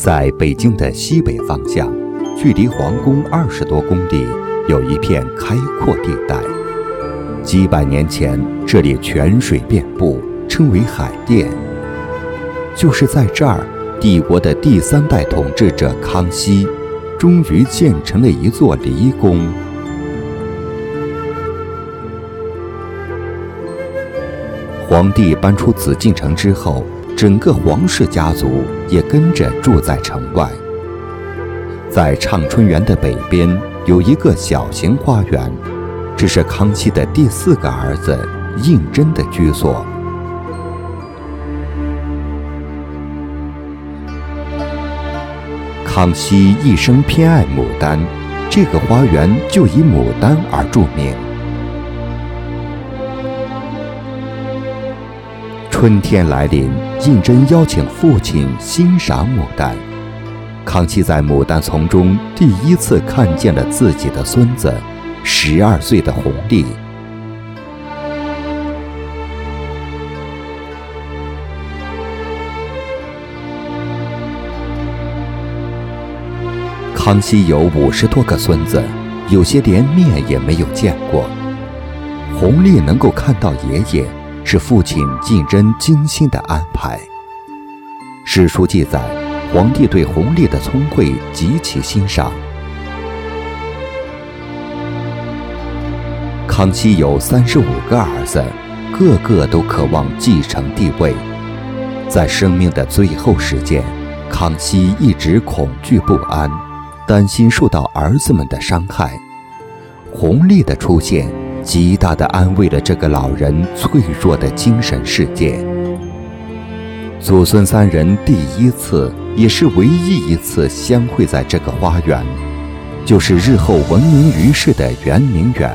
在北京的西北方向，距离皇宫20多公里，有一片开阔地带。几百年前，这里泉水遍布，称为海淀。就是在这儿，帝国的第3代统治者康熙，终于建成了一座离宫。皇帝搬出紫禁城之后，整个皇室家族也跟着住在城外。在畅春园的北边有一个小型花园，这是康熙的第4个儿子胤禛的居所。康熙一生偏爱牡丹，这个花园就以牡丹而著名。春天来临，胤禛邀请父亲欣赏牡丹。康熙在牡丹丛中第一次看见了自己的孙子，12岁的弘历。康熙有50多个孙子，有些连面也没有见过。弘历能够看到爷爷，是父亲胤禛精心的安排。史书记载，皇帝对弘历的聪慧极其欣赏。康熙有35个儿子，个个都渴望继承帝位。在生命的最后时间，康熙一直恐惧不安，担心受到儿子们的伤害。弘历的出现极大地安慰了这个老人脆弱的精神世界。祖孙3人第一次也是唯一一次相会在这个花园，就是日后闻名于世的圆明园。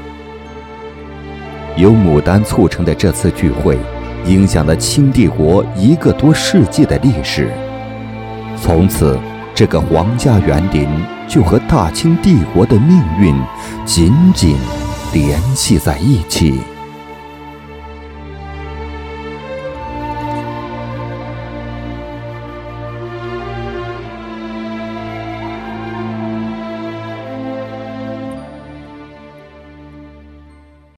由牡丹促成的这次聚会，影响了清帝国1个多世纪的历史。从此，这个皇家园林就和大清帝国的命运紧紧联系在一起。